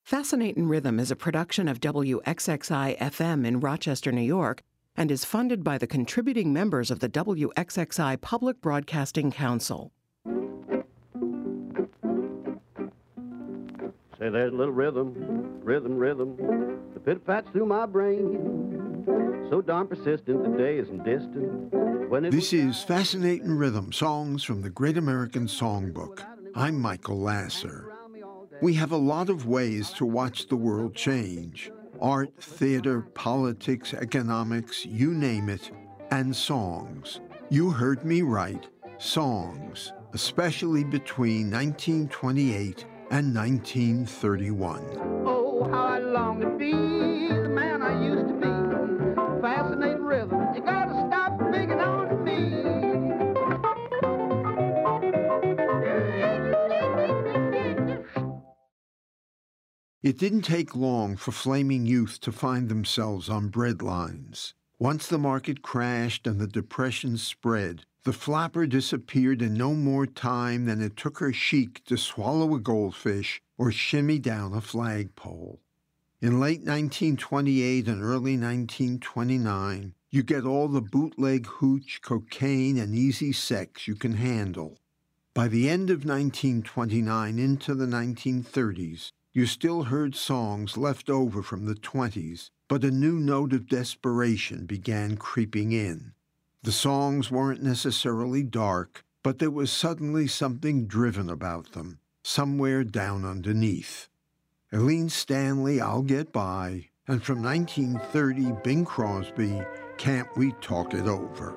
Fascinatin' Rhythm is a production of WXXI-FM in Rochester, New York, and is funded by the contributing members of the WXXI Public Broadcasting Council. Say, there's a little rhythm, rhythm, rhythm, the pit-pats through my brain, so darn persistent the day isn't distant. This is Fascinatin' Rhythm, songs from the Great American Songbook. I'm Michael Lasser. We have a lot of ways to watch the world change. Art, theater, politics, economics, you name it, and songs. You heard me right, songs, especially between 1928 and 1931. Oh, how I long to be the man I used to be. Fascinating rhythm, you gotta stop picking on me. It didn't take long for flaming youth to find themselves on breadlines. Once the market crashed and the Depression spread, the flapper disappeared in no more time than it took her chic to swallow a goldfish or shimmy down a flagpole. In late 1928 and early 1929, you get all the bootleg hooch, cocaine, and easy sex you can handle. By the end of 1929 into the 1930s, you still heard songs left over from the 20s, but a new note of desperation began creeping in. The songs weren't necessarily dark, but there was suddenly something driven about them, somewhere down underneath. Eileen Stanley, I'll Get By, and from 1930, Bing Crosby, Can't We Talk It Over?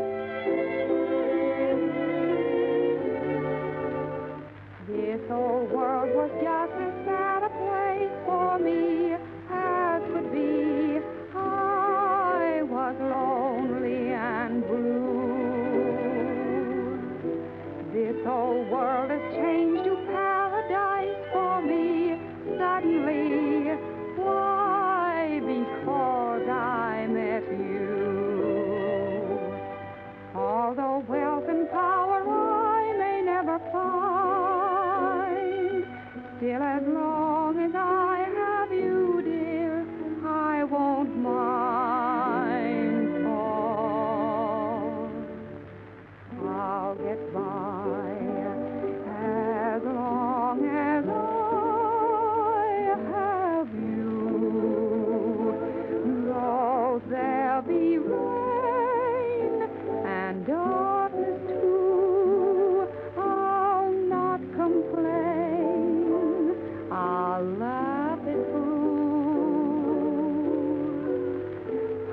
This old world was just as sad a place for me as could be. I was lonely and blue. This old world has changed to paradise for me suddenly. Why? Because I met you. Although wealth and power I may never find, still as long as I have you, dear, I won't mind. For I'll get by as long as I have you. Though there'll be rain and darkness too, I'll not complain. I'll laugh it through.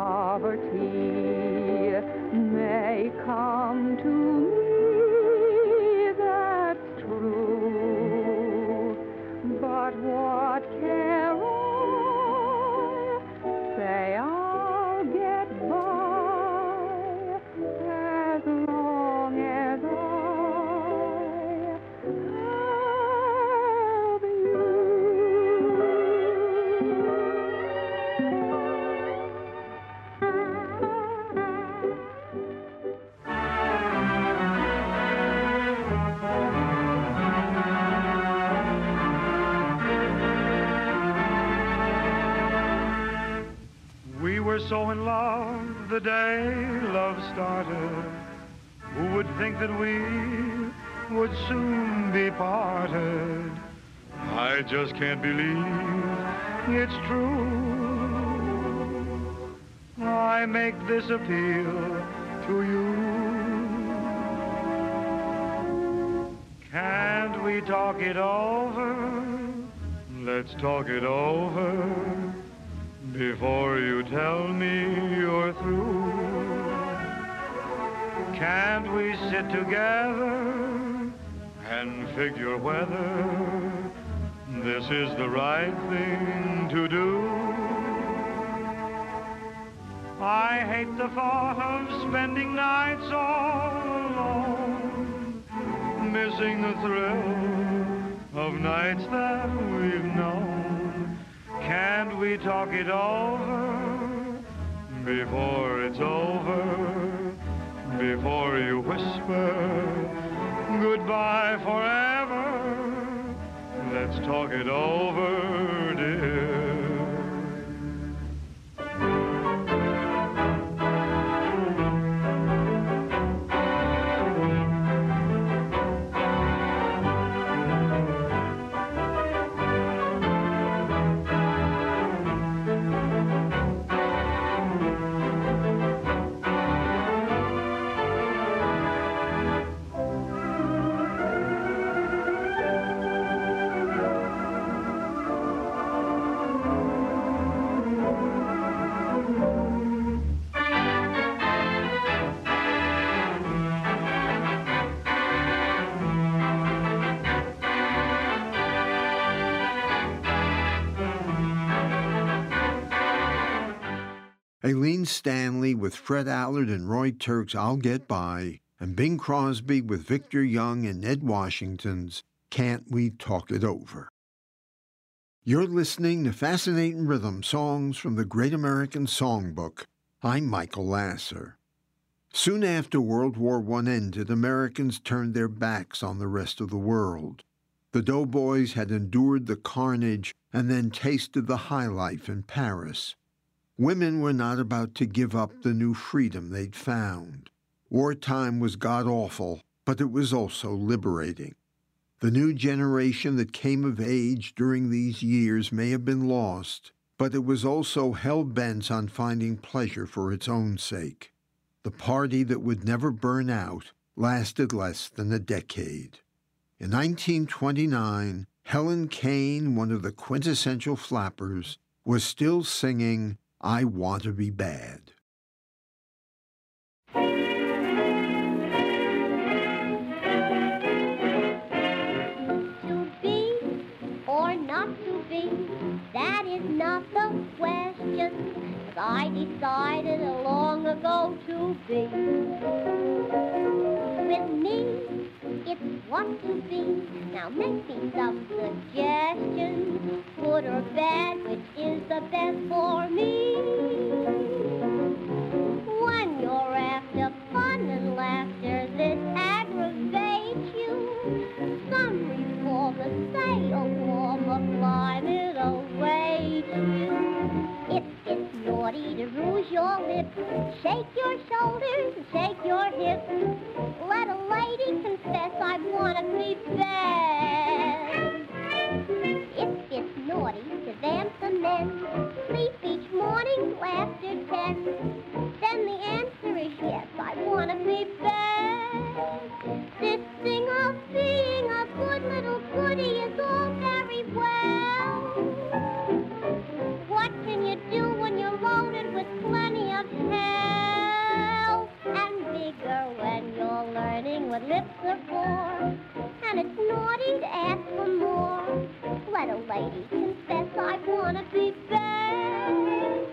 Poverty may come to me, that's true, but what care I? Say I'll get by as long as I have you. We were so in love the day love started. Who would think that we would soon be parted? I just can't believe it's true. I make this appeal to you. Can't we talk it over? Let's talk it over before you tell me you're through. Can't we sit together and figure whether this is the right thing to do? I hate the thought of spending nights all alone, missing the thrill of nights that we've known. Can't we talk it over before it's over? Before you whisper goodbye forever, let's talk it over Aileen Stanley with Fred Allard and Roy Turk's I'll Get By, and Bing Crosby with Victor Young and Ned Washington's Can't We Talk It Over. You're listening to Fascinating Rhythm Songs from the Great American Songbook. I'm Michael Lasser. Soon after World War I ended, Americans turned their backs on the rest of the world. The Doughboys had endured the carnage and then tasted the high life in Paris. Women were not about to give up the new freedom they'd found. Wartime was god-awful, but it was also liberating. The new generation that came of age during these years may have been lost, but it was also hell-bent on finding pleasure for its own sake. The party that would never burn out lasted less than a decade. In 1929, Helen Kane, one of the quintessential flappers, was still singing I Want to Be Bad. To be or not to be, that is not the question. 'Cause I decided long ago to be. With me, it's what to be. Now make me some suggestions. Good or bad, which is the best for me? When you're after fun and laughter, this aggravates you. Some reformers say a warmer climate awaits you. It's naughty to rouge your lips, shake your shoulders and shake your hips. Let a lady confess I wanna be bad. It's naughty to vamp the men, sleep each morning till after 10. Then the answer is yes, I wanna be bad. This thing of being a good little goody is all very well. What can you do when you're loaded with plenty of hell? And bigger when you're learning what lips are for. And it's naughty to ask for more. Let a lady confess I wanna be bad.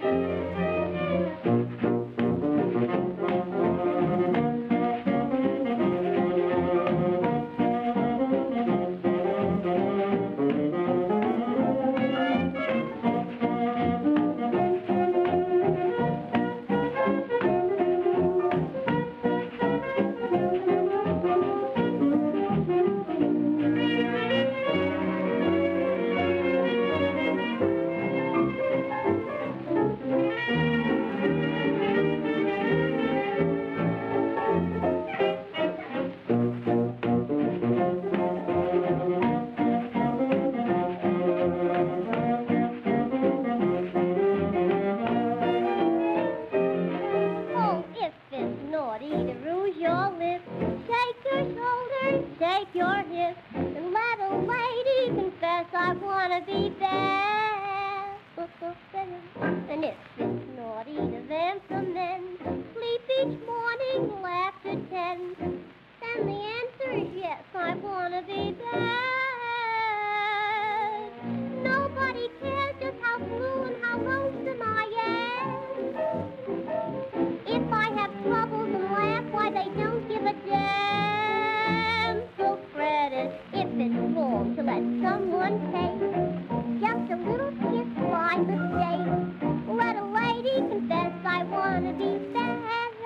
And if it's naughty to vamp the men, sleep each morning till after 10, then the answer is yes, I wanna be bad. Nobody cares just how blue and how lonesome I am. If I have troubles and laugh, why they don't give a damn. So credit if it's wrong to let someone take just a little kiss by mistake. Let a lady confess I wanna be bad.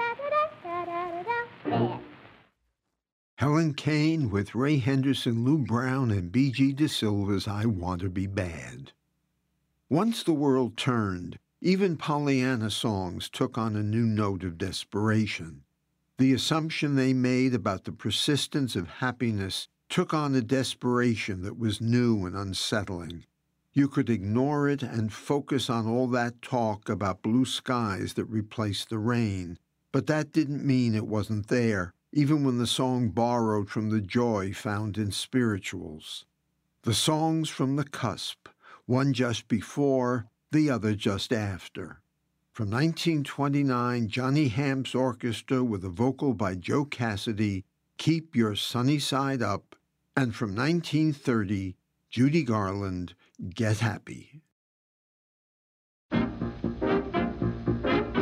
Bad. Helen Kane with Ray Henderson, Lou Brown, and B.G. DeSilva's I Want to Be Bad. Once the world turned, even Pollyanna songs took on a new note of desperation. The assumption they made about the persistence of happiness took on a desperation that was new and unsettling. You could ignore it and focus on all that talk about blue skies that replaced the rain, but that didn't mean it wasn't there, even when the song borrowed from the joy found in spirituals. The songs from the cusp, one just before, the other just after. From 1929, Johnny Hamp's orchestra with a vocal by Joe Cassidy, Keep Your Sunny Side Up, and from 1930, Judy Garland, Get Happy.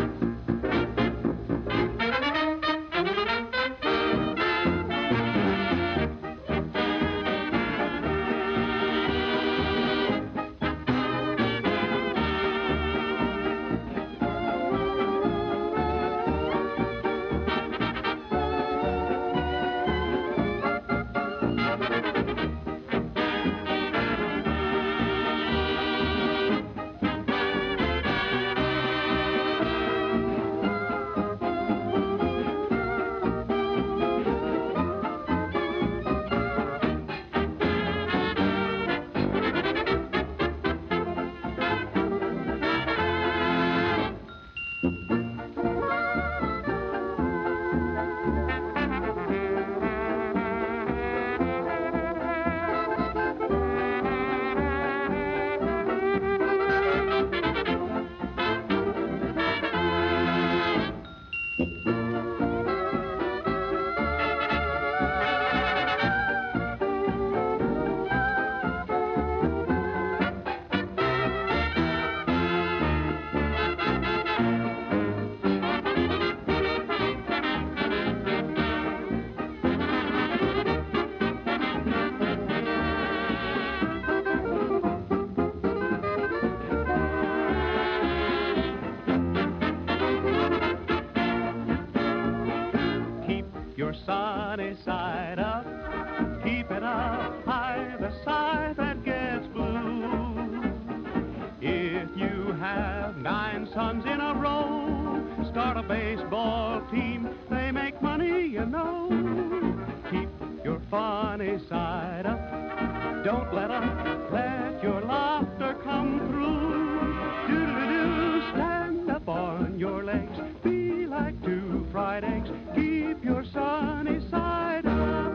sunny side up. Keep it up high, the side that gets blue. If you have 9 sons in a row, start a baseball team, they make money, you know. Keep your funny side up. Don't let your laughter come through. Do-do-do, stand up on your legs, be like 2 fried eggs. Keep your sunny side up.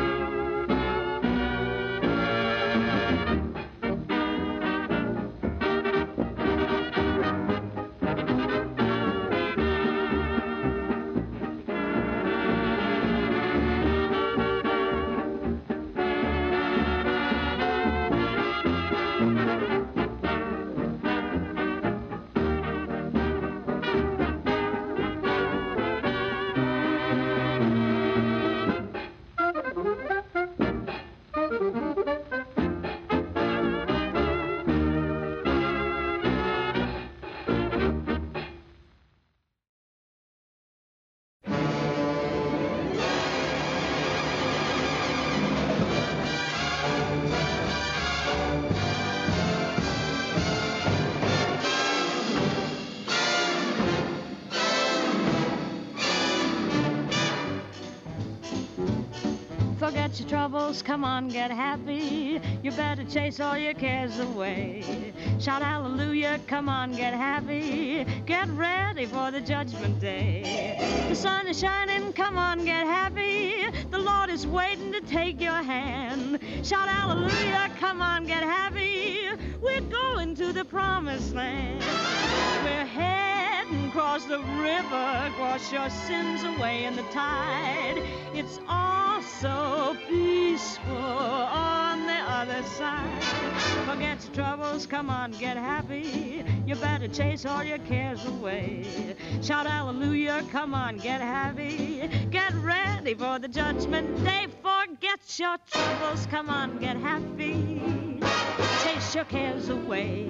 Forget your troubles, come on, get happy. You better chase all your cares away. Shout hallelujah, come on, get happy. Get ready for the judgment day. The sun is shining, come on, get happy. The Lord is waiting to take your hand. Shout hallelujah, come on, get happy. We're going to the promised land. We're heading across the river, wash your sins away in the tide. It's all so peaceful on the other side. Forget your troubles, come on, get happy. You better chase all your cares away. Shout hallelujah, come on, get happy. Get ready for the judgment day. Forget your troubles, come on, get happy. Chase your cares away.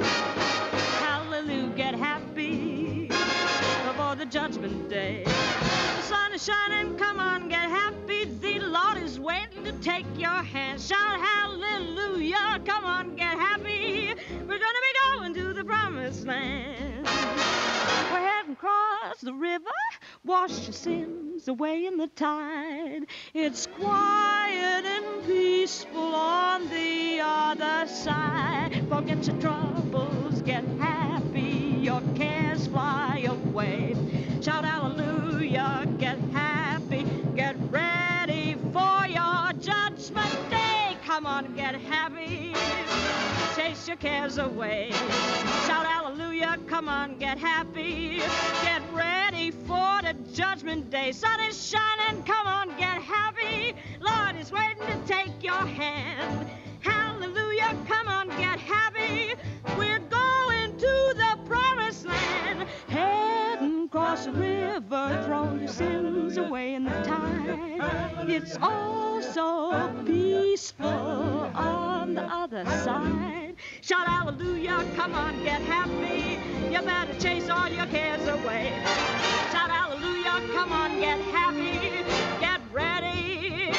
Hallelujah, get happy before the judgment day. The sun is shining, come on, get happy. The Lord is waiting to take your hand. Shout hallelujah, come on, get happy. We're gonna be going to the promised land. We're heading across the river, wash your sins away in the tide. It's quiet and peaceful on the other side. Forget your troubles, get happy, your cares fly away. Shout hallelujah, get happy, get ready for your judgment day. Come on, get happy, chase your cares away. Shout hallelujah, come on, get happy, get ready for the judgment day. Sun is shining, come on, get happy. Lord is waiting to take your hand. Hallelujah, come on, get happy. We're going to the promised land. Heading across the river, throw your sins away in the tide. It's all so peaceful on the other side. Shout hallelujah, come on, get happy. You better chase all your cares away. Shout hallelujah, come on, get happy. Get ready.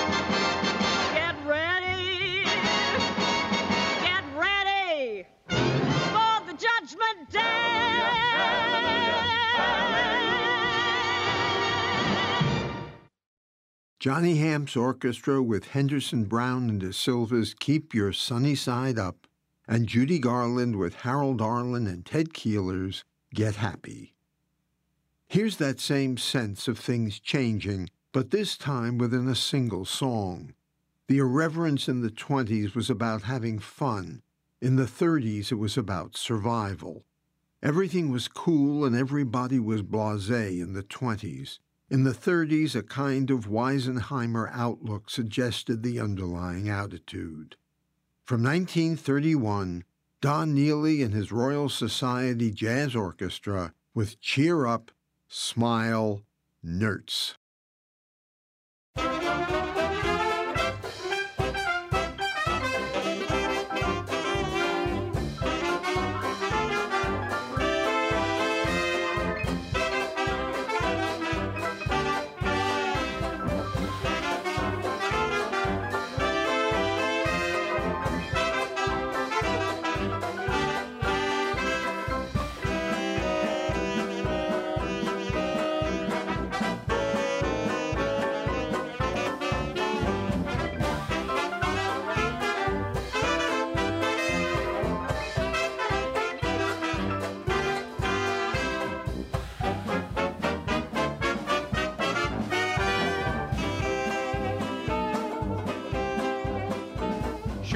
Get ready. Get ready for the judgment day. Johnny Hamp's orchestra with Henderson Brown and the Silvers' Keep Your Sunny Side Up, and Judy Garland with Harold Arlen and Ted Keeler's Get Happy. Here's that same sense of things changing, but this time within a single song. The irreverence in the 20s was about having fun. In the 30s, it was about survival. Everything was cool and everybody was blasé in the 20s. In the 30s, a kind of Weisenheimer outlook suggested the underlying attitude. From 1931, Don Neely and his Royal Society Jazz Orchestra with Cheer Up, Smile, Nertz.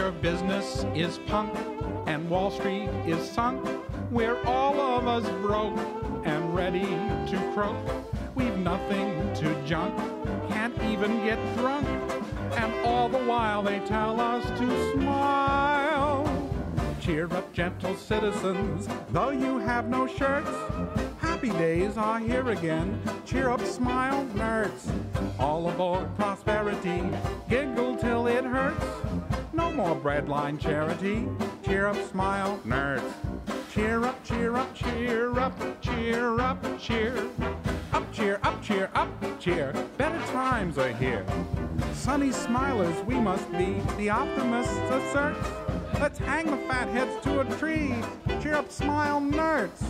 where business is punk and Wall Street is sunk, where all of us broke and ready to croak. We've nothing to junk, can't even get drunk, and all the while they tell us to smile. Cheer up, gentle citizens, though you have no shirts. Happy days are here again. Cheer up, smile, nerds. All aboard prosperity, giggle till it hurts. No more breadline charity. Cheer up, smile, nerds. Cheer up, cheer up, cheer up, cheer up, cheer. Up, cheer, up, cheer, up, cheer. Better times are here. Sunny smilers we must be, the optimists assert. Let's hang the fat heads to a tree. Cheer up, smile, nerds.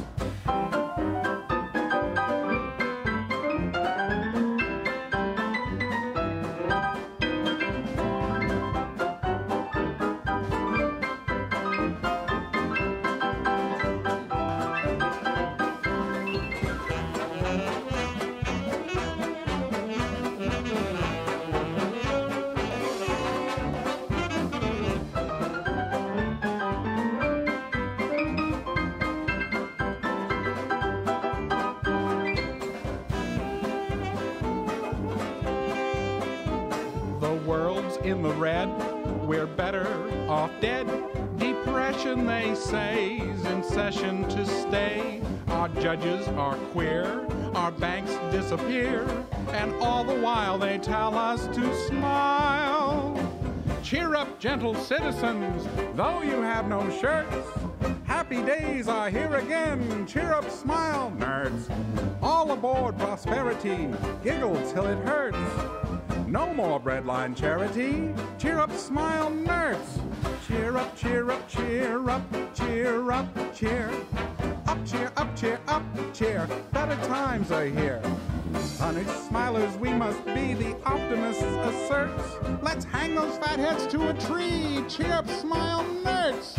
In the red, we're better off dead. Depression, they say, is in session to stay. Our judges are queer, our banks disappear, and all the while they tell us to smile. Cheer up, gentle citizens, though you have no shirts. Happy days are here again. Cheer up, smile, nerds. All aboard prosperity, giggle till it hurts. No more breadline charity. Cheer up, smile, nerds. Cheer up, cheer up, cheer up, cheer up, cheer. Up, cheer up, cheer up, cheer. Better times are here. Punished smilers we must be, the optimists assert. Let's hang those fat heads to a tree. Cheer up, smile, nerds.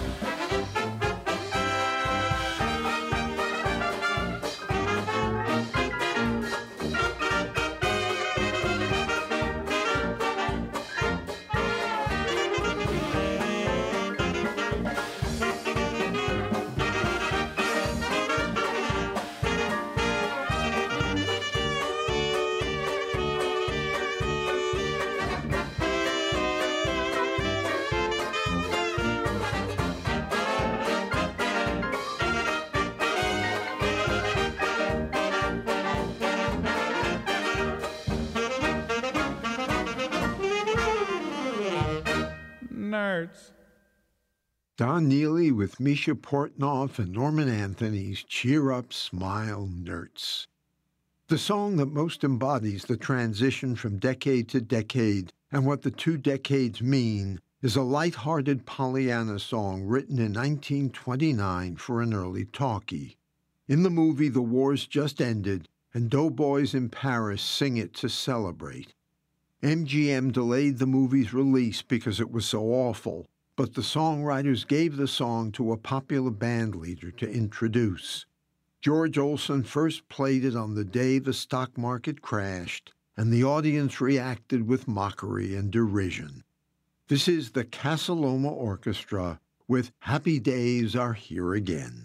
Nerds. Don Neely with Misha Portnoff and Norman Anthony's Cheer Up, Smile, Nerds. The song that most embodies the transition from decade to decade and what the two decades mean is a light-hearted Pollyanna song written in 1929 for an early talkie. In the movie, the war's just ended, and doughboys in Paris sing it to celebrate. MGM delayed the movie's release because it was so awful, but the songwriters gave the song to a popular band leader to introduce. George Olson first played it on the day the stock market crashed, and the audience reacted with mockery and derision. This is the Casa Loma Orchestra with Happy Days Are Here Again.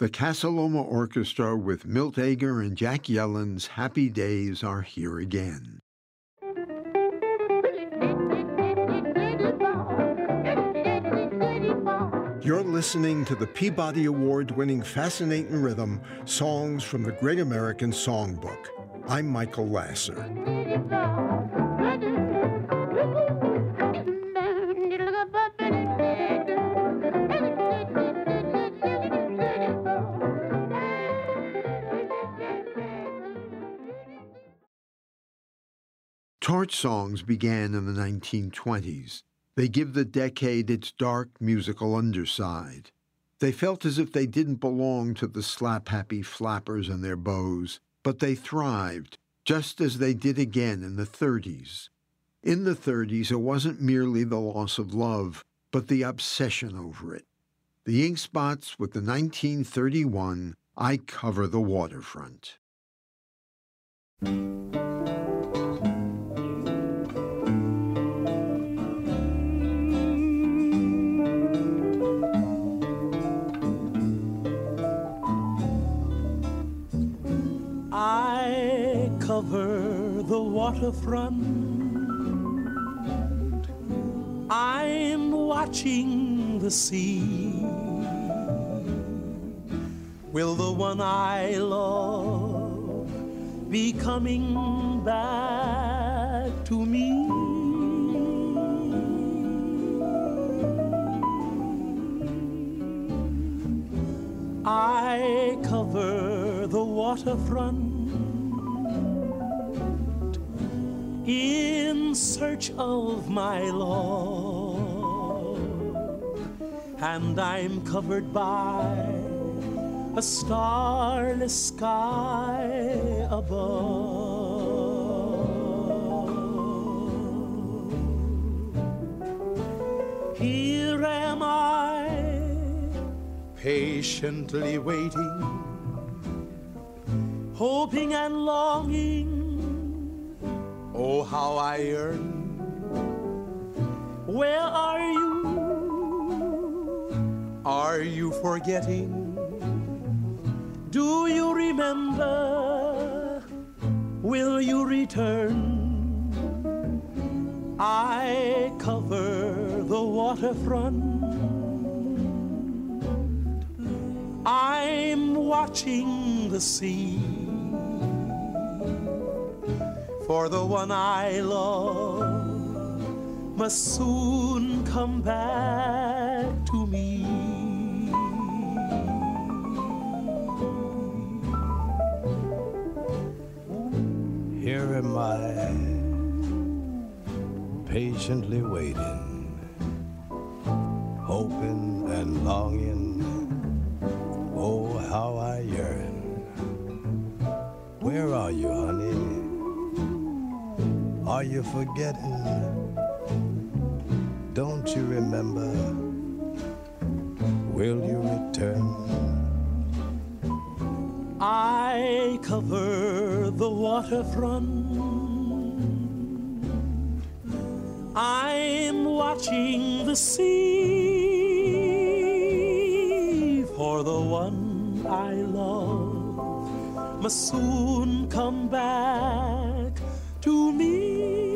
The Casa Loma Orchestra with Milt Ager and Jack Yellen's Happy Days are here again. You're listening to the Peabody Award-winning Fascinating Rhythm, Songs from the Great American Songbook. I'm Michael Lasser. Torch songs began in the 1920s. They give the decade its dark musical underside. They felt as if they didn't belong to the slap-happy flappers and their bows, but they thrived, just as they did again in the 30s. In the 30s, it wasn't merely the loss of love, but the obsession over it. The Ink Spots with the 1931 I Cover the Waterfront. I cover the waterfront. I'm watching the sea. Will the one I love be coming back to me? I cover the waterfront in search of my love, and I'm covered by a starless sky above. Here am I, patiently waiting, hoping and longing. Oh, how I yearn. Where are you? Are you forgetting? Do you remember? Will you return? I cover the waterfront. I'm watching the sea. For the one I love must soon come back to me. Here am I, patiently waiting, hoping and longing. Oh, how I yearn. Where are you, honey? Are you forgetting? Don't you remember? Will you return? I cover the waterfront. I'm watching the sea. For the one I love must soon come back to me.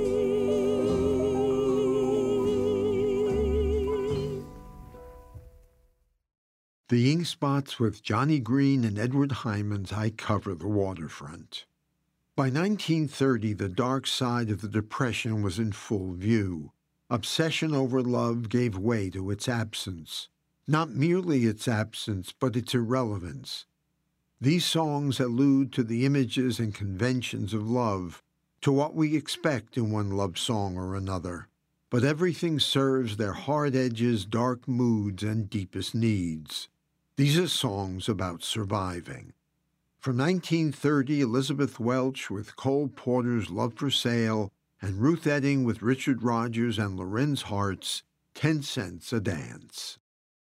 The Ink Spots with Johnny Green and Edward Hyman's I Cover the Waterfront. By 1930, the dark side of the Depression was in full view. Obsession over love gave way to its absence. Not merely its absence, but its irrelevance. These songs allude to the images and conventions of love, to what we expect in one love song or another. But everything serves their hard edges, dark moods, and deepest needs. These are songs about surviving. From 1930, Elizabeth Welch with Cole Porter's Love for Sale, and Ruth Etting with Richard Rodgers and Lorenz Hart's 10 Cents a Dance.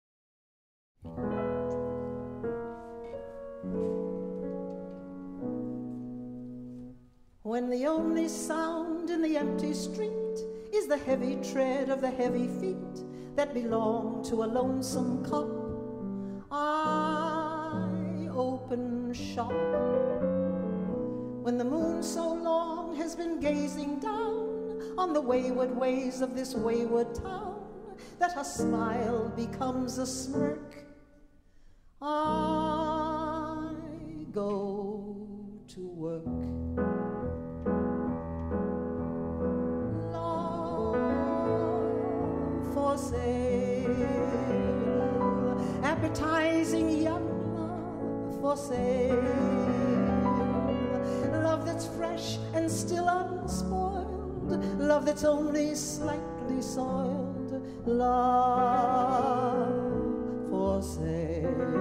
When the only sound in the empty street is the heavy tread of the heavy feet that belong to a lonesome cop, I shop. When the moon so long has been gazing down on the wayward ways of this wayward town, that her smile becomes a smirk, I go to work. Love for sale, appetizing young love for sale. Love that's fresh and still unspoiled, love that's only slightly soiled, love for sale.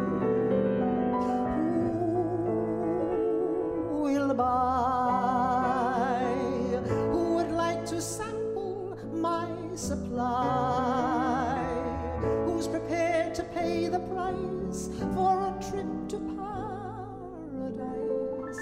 Who will buy? Who would like to sample my supply? Who's prepared to pay the price for a trip to paradise?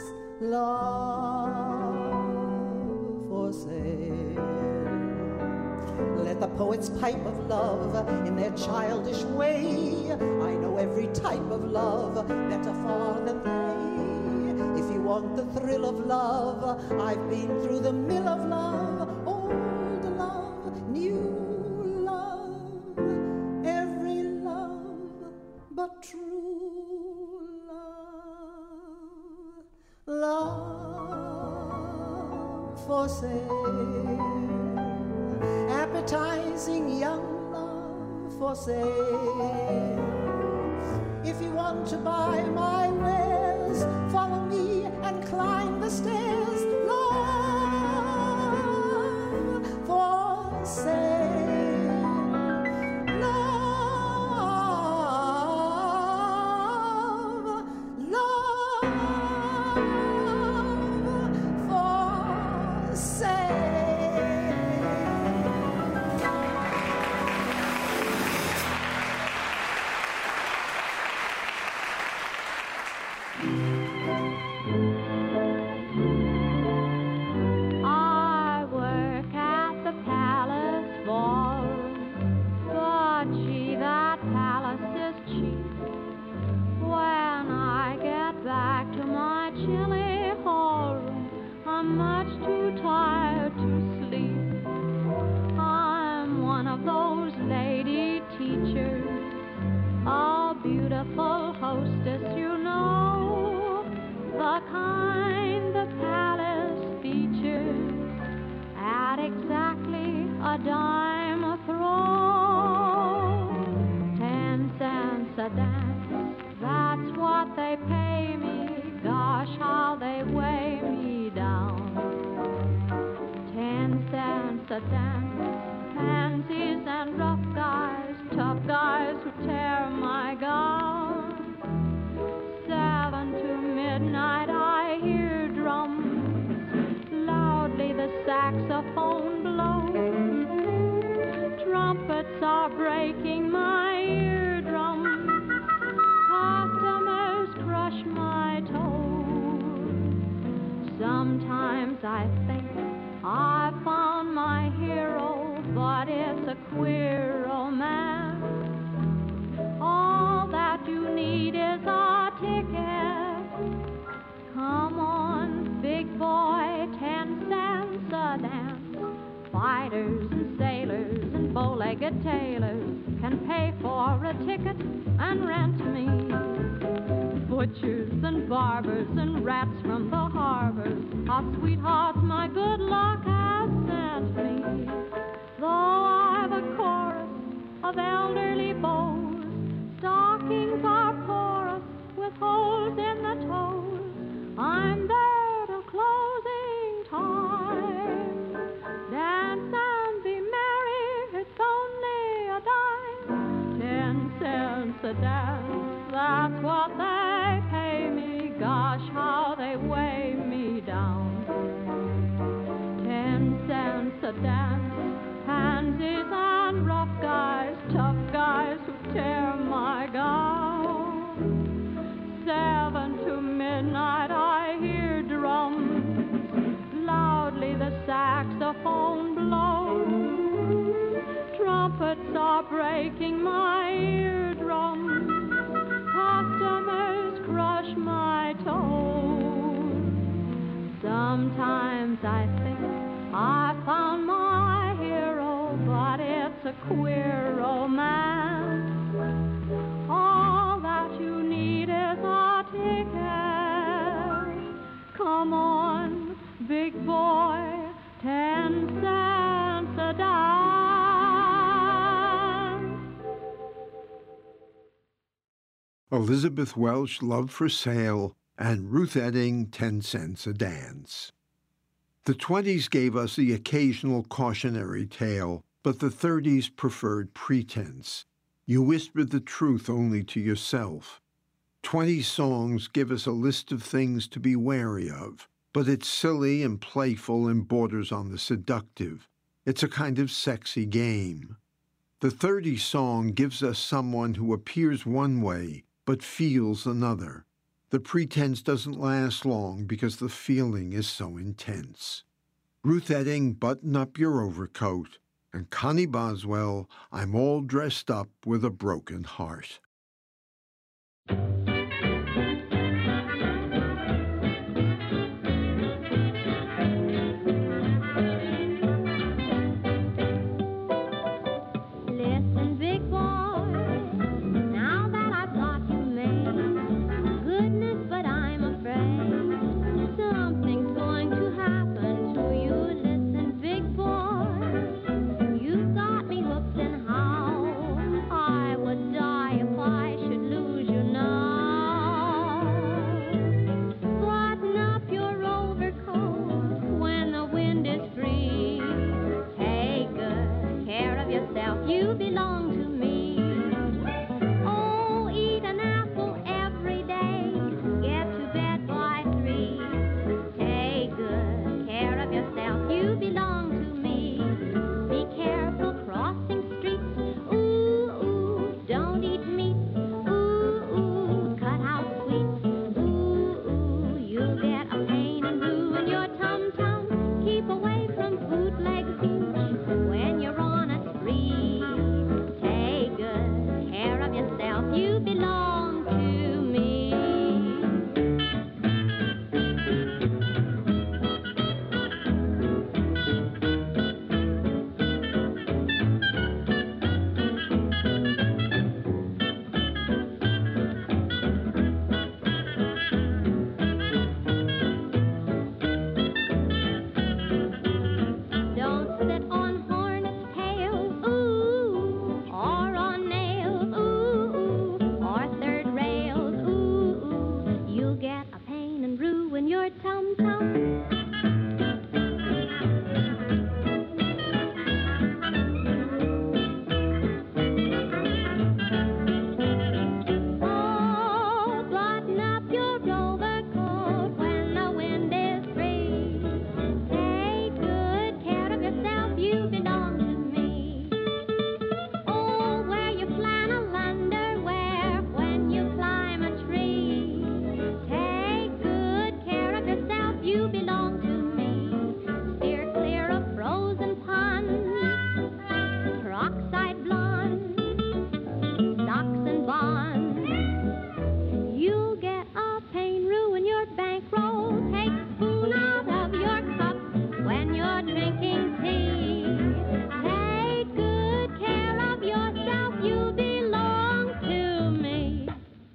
Love for sale. Let the poets pipe of love in their childish way. I know every type of love better far than they. If you want the thrill of love, I've been through the mill of love. Old love, new love, every love but true love. Love for sale, appetizing young love for sale. If you want to buy my wares, follow me and climb the stairs. Love for sale, love, love for sale. I work at the Palace Ballroom, but gee, that palace is cheap. When I get back to my chilly hallroom, I'm much too tired to sleep. I'm one of those lady teachers, a beautiful hostess, you know, the kind the palace features at exactly a dime a throw. 10 cents a dance, that's what they pay me. Gosh, how they weigh me down. 10 cents a dance, pansies and rough guys, tough guys who tear my gown. 7 to midnight I hear drums, loudly the saxophone blows. Trumpets are breaking my eardrums, customers crush my toes. Sometimes I think I've found my hero, but it's a queer romance. All that you need is a ticket. Come on, big boy, 10 cents a dance. Fighters and sailors and bow-legged tailors can pay for a ticket and rent me. Butchers and barbers and rats from the harbors are sweethearts my good luck has sent me. Though I've a chorus of elderly beaux, stockings are porous with holes in the toes. I'm there till closing time. Dance and be merry, it's only a dime. 10 cents a dance, that's what they pay me. Gosh, how they weigh me down. 10 cents a dance, pansies and rough guys, tough guys who tear my gown. 7 to midnight I hear drums, loudly the saxophone blows. Trumpets are breaking my eardrums, customers crush my toes. Elizabeth Welch, Love for Sale, and Ruth Etting, 10 Cents a Dance. The 20s gave us the occasional cautionary tale, but the 30s preferred pretense. You whispered the truth only to yourself. 20 songs give us a list of things to be wary of, but it's silly and playful and borders on the seductive. It's a kind of sexy game. The 30 song gives us someone who appears one way but feels another. The pretense doesn't last long because the feeling is so intense. Ruth Etting, Button Up Your Overcoat, and Connie Boswell, I'm All Dressed Up with a Broken Heart. Listen, big boy, now that I've got you made, goodness, but I'm afraid something's going to happen to you. Listen, big boy, you've got me hooked, and how I would die if I should lose you now. Button up your overcoat when the wind is free. Take good care of yourself, you belong to me. Oh, eat an apple every day, get to bed by 3. Take good care of yourself, you belong to me. Be careful crossing streets, ooh, ooh, don't eat meat, ooh, ooh, cut out sweets, ooh, ooh, you'll get a pain and ruin your tum-tum. Keep away from bootleg beach when you're on a spree. Take good care of yourself, you belong to me. Don't sit on hornets' tails, ooh, or on nails, ooh, or third rails, ooh, you'll get a pain and ruin your tum-tum. Oh, button up your overcoat when the wind is free. Take good care of yourself, you belong to me. Oh, wear your flannel underwear when you climb a tree. Take good care of yourself, you belong to me. Steer clear of frozen ponds, peroxide blonde, stocks and bonds. You'll get a pain, ruin your bankroll. Take spoon out of your cup when you're drinking tea. Take good care of yourself, you belong to me.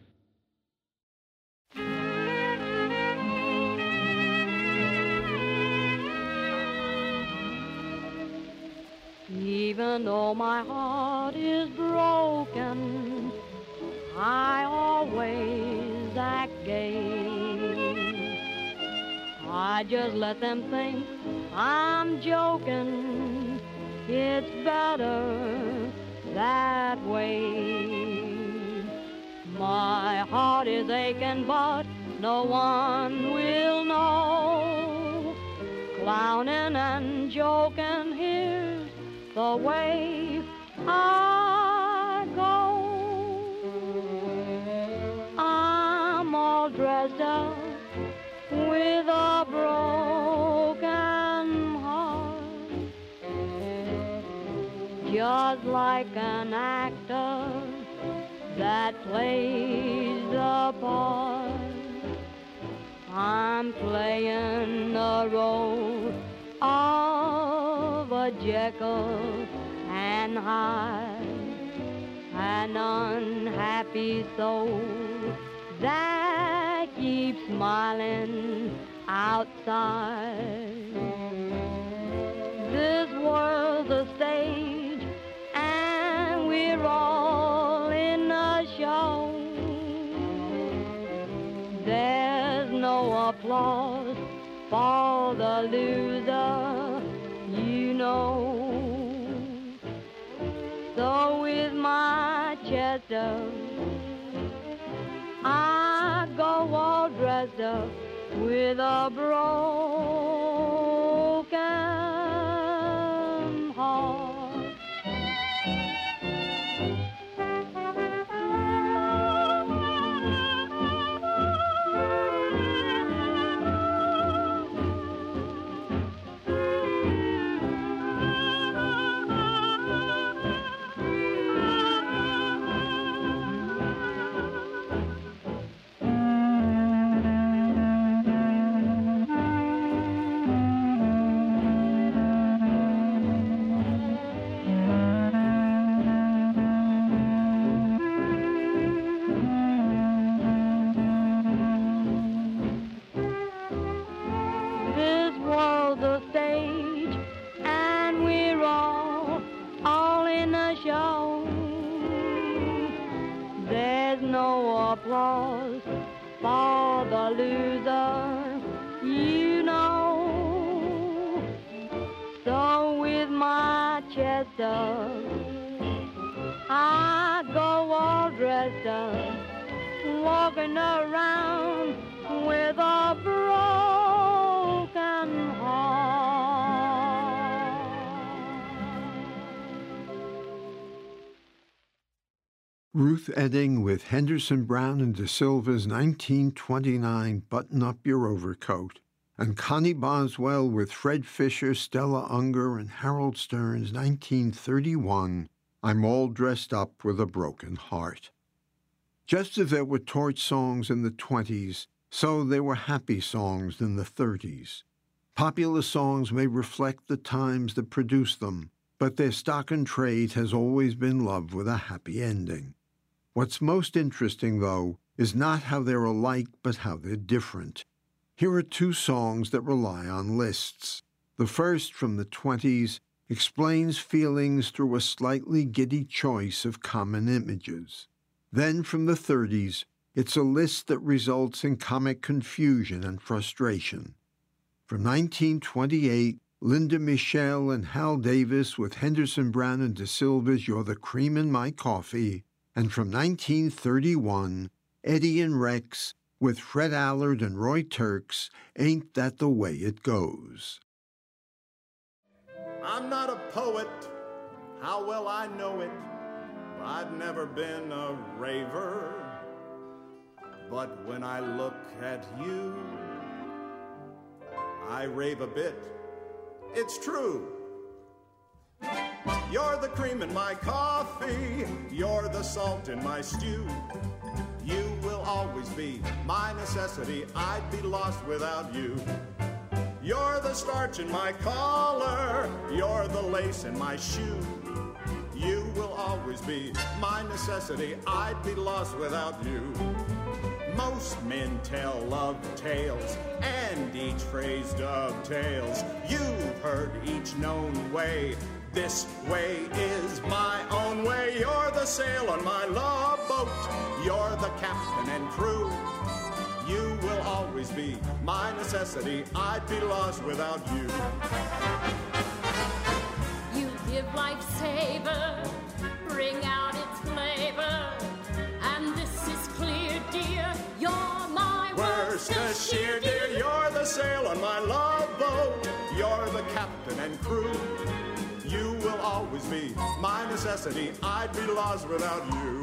Even though my heart is broken, I always act gay. I just let them think I'm joking. It's better that way. My heart is aching, but no one will know. Clowning and joking, here's the way I go. I'm all dressed up with a broken heart, just like an actor that plays a part. I'm playing the role of a Jekyll and Hyde, an unhappy soul that keeps smiling outside. This world's a stage, and we're all in a show. applause for the loser, you know. So with my chest up, I go all dressed up with a broken heart. Applause for the loser, you know. So with my chest up, I go all dressed up, walking around with a broken heart. Ruth Edding with Henderson, Brown and De Silva's 1929 Button Up Your Overcoat, and Connie Boswell with Fred Fisher, Stella Unger, and Harold Stern's 1931 I'm All Dressed Up with a Broken Heart. Just as there were torch songs in the 20s, so there were happy songs in the 30s. Popular songs may reflect the times that produced them, but their stock and trade has always been love with a happy ending. What's most interesting, though, is not how they're alike, but how they're different. Here are two songs that rely on lists. The first, from the 20s, explains feelings through a slightly giddy choice of common images. Then, from the 30s, it's a list that results in comic confusion and frustration. From 1928, Linda Michel and Hal Davis with Henderson, Brown and De Silva's You're the Cream in My Coffee, and from 1931, Eddie and Rex with Fred Allard and Roy Turks, Ain't That the Way It Goes. I'm not a poet, how well I know it. I've never been a raver, but when I look at you, I rave a bit. It's true. You're the cream in my coffee, you're the salt in my stew. You will always be my necessity, I'd be lost without you. You're the starch in my collar, you're the lace in my shoe. You will always be my necessity, I'd be lost without you. Most men tell love tales, and each phrase dovetails. You've heard each known way, this way is my own way. You're the sail on my love boat, you're the captain and crew. You will always be my necessity, I'd be lost without you. You give life savor, bring out its flavor, and this is clear, dear, you're my Worcestershire, dear. You're the sail on my love boat, you're the captain and crew. You will always be my necessity, I'd be lost without you.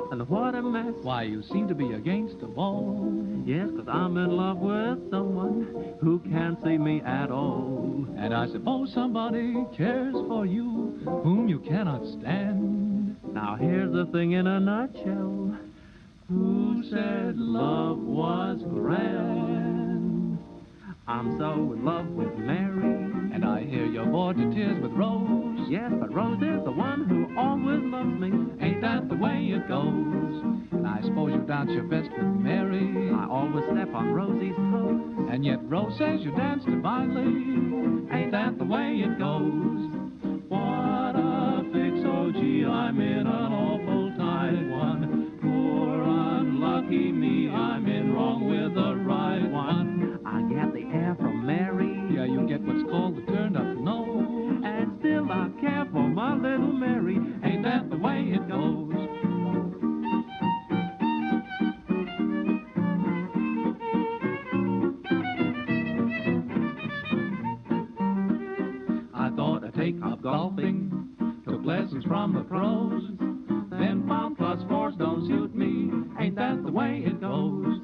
and what a mess. Why, you seem to be against the ball. Yes, 'cause I'm in love with someone who can't see me at all. And I suppose somebody cares for you whom you cannot stand. Now here's the thing in a nutshell. Who said love was grand? I'm so in love with Mary. And I hear you're bored to tears with Rose. Yes, but Rose is the one who always loves me. Ain't that the way it goes? And I suppose you dance your best with Mary. I always step on Rosie's toes. And yet Rose says you dance divinely. Ain't that the way it goes? What a fix, oh gee, I'm in an awful tight one. Poor unlucky me, I'm in wrong with the right one. I get the air from Mary. Yeah, you get what's called the turned up nose. And still I care for my little Mary. Ain't that the way it goes? I thought I'd take up golfing, took lessons from the pros, then found plus fours don't suit me. Ain't that the way it goes?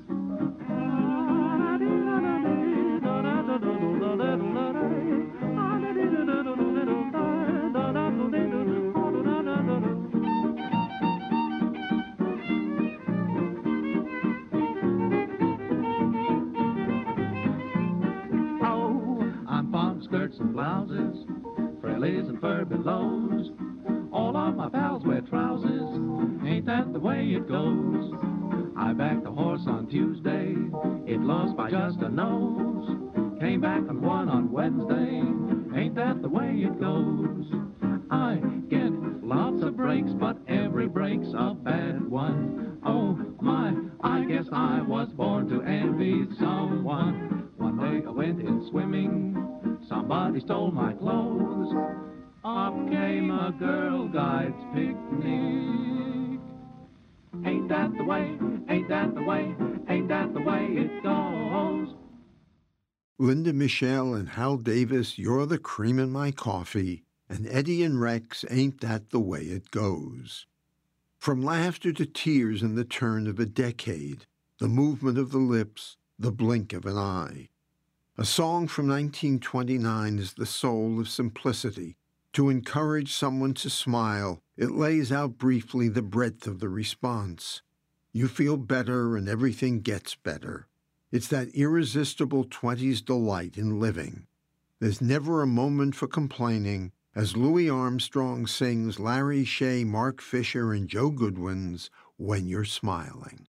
Skirts and blouses, frillies and fur belows. All of my pals wear trousers. Ain't that the way it goes? I backed a horse on Tuesday. It lost by just a nose. Came back and won on Wednesday. Ain't that the way it goes? I get lots of breaks, but every break's a bad one. Oh my, I guess I was born to envy someone. One day I went in swimming. Somebody stole my clothes. Up came a Girl Guides picnic. Ain't that the way? Ain't that the way? Ain't that the way it goes? Linda Michelle and Hal Davis, You're the Cream in My Coffee, and Eddie and Rex, Ain't That the Way It Goes. From laughter to tears in the turn of a decade, the movement of the lips, the blink of an eye. A song from 1929 is the soul of simplicity. To encourage someone to smile, it lays out briefly the breadth of the response. You feel better and everything gets better. It's that irresistible 20s delight in living. There's never a moment for complaining, as Louis Armstrong sings Larry Shea, Mark Fisher, and Joe Goodwin's When You're Smiling.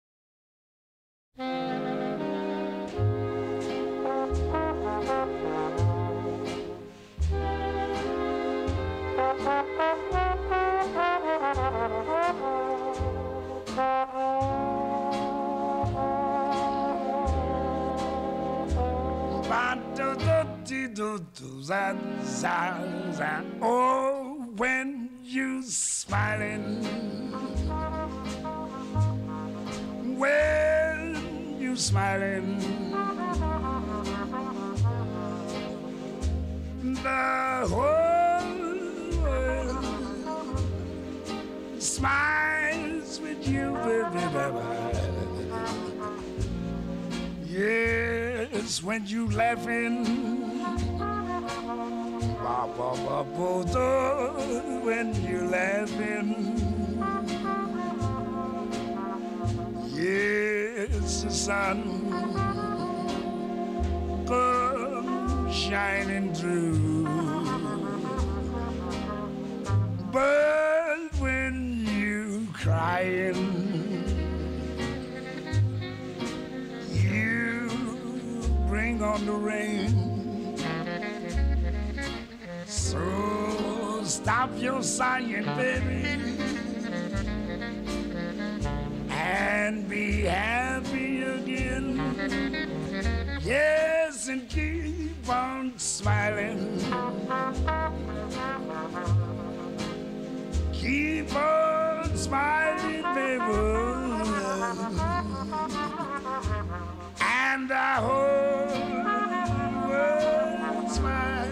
Oh, when you smiling, when you smiling, the whole world smiles with you, baby. Yes, when you laughing. When you're laughing, yes, the sun comes shining through. But when you crying, you bring on the rain. So stop your sighing, baby, and be happy again. Yes, and keep on smiling. Keep on smiling, baby, and I hope the world smiles.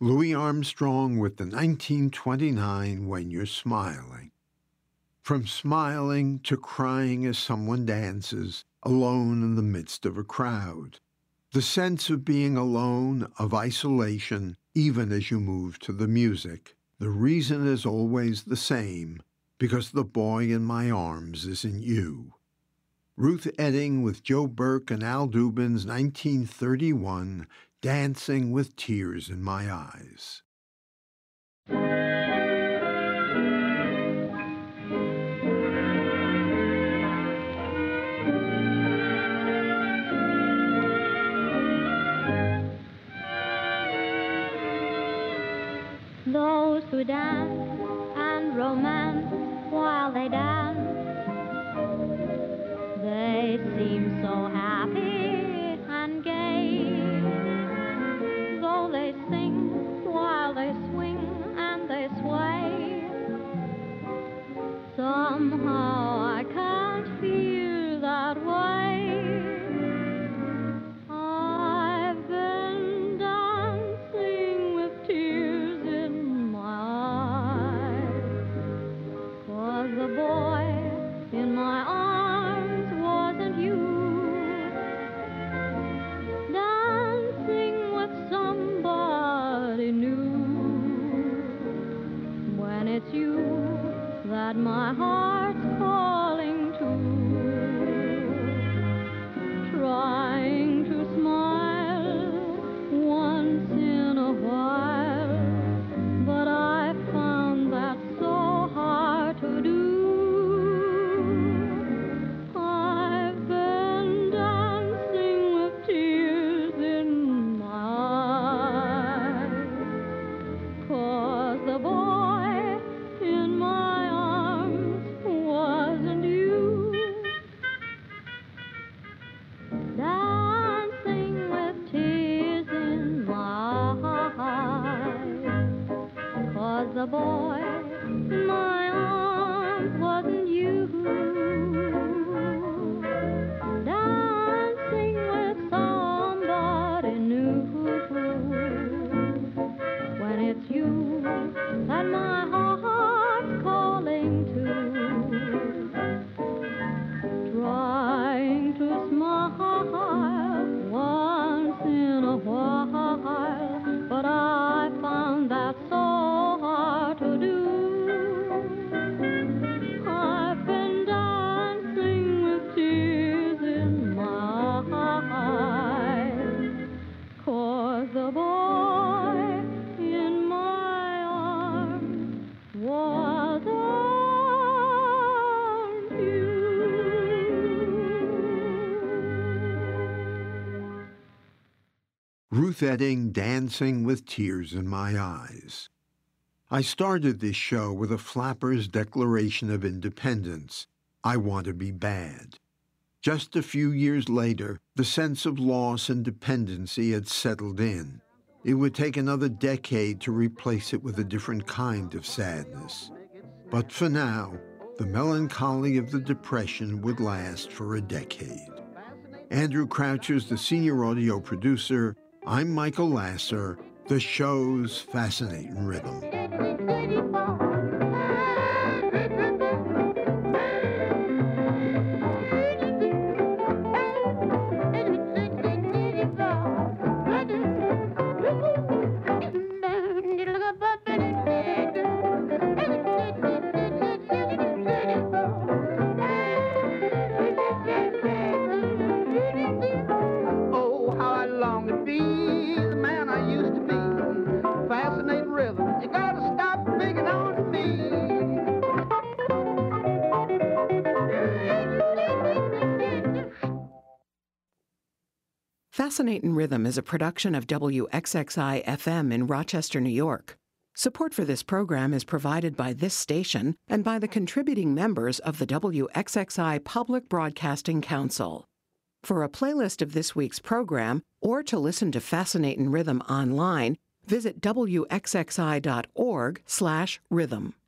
Louis Armstrong with the 1929 When You're Smiling. From smiling to crying as someone dances, alone in the midst of a crowd. The sense of being alone, of isolation, even as you move to the music. The reason is always the same, because the boy in my arms isn't you. Ruth Etting with Joe Burke and Al Dubin's 1931, Dancing with Tears in My Eyes. Those who dance and romance while they dance, they seem so happy and gay. Though they sing while they swing and they sway, somehow I can't feel that way. I've been dancing with tears in my eyes, 'cause the boy in my arms wasn't you. Dancing with somebody new, when it's you that my heart's calling to. Trying to smile once in a while, but I found that so hard to do. I've been dancing with tears in my eyes, 'cause the boy in my arms wasn't you. Dancing with tears in my eyes, 'cause the boy in my arms wasn't you. Dancing with somebody new, when it's you that my heart's calling to. Trying to smile once in a while, but I found that so hard to do. I've been dancing with tears in my eyes, 'cause the boy in my arms wasn't you. Ruth Etting, Dancing with Tears in My Eyes. I started this show with a flapper's Declaration of Independence, I Want to Be Bad. Just a few years later, the sense of loss and dependency had settled in. It would take another decade to replace it with a different kind of sadness. But for now, the melancholy of the Depression would last for a decade. Andrew Croucher's the senior audio producer. I'm Michael Lasser. The show's Fascinating Rhythm. Oh, how I long to be the man I used to be. Fascinating rhythm, you gotta stop picking on me. Fascinating Rhythm is a production of WXXI-FM in Rochester, New York. Support for this program is provided by this station and by the contributing members of the WXXI Public Broadcasting Council. For a playlist of this week's program, or to listen to Fascinating Rhythm online, visit wxxi.org/rhythm.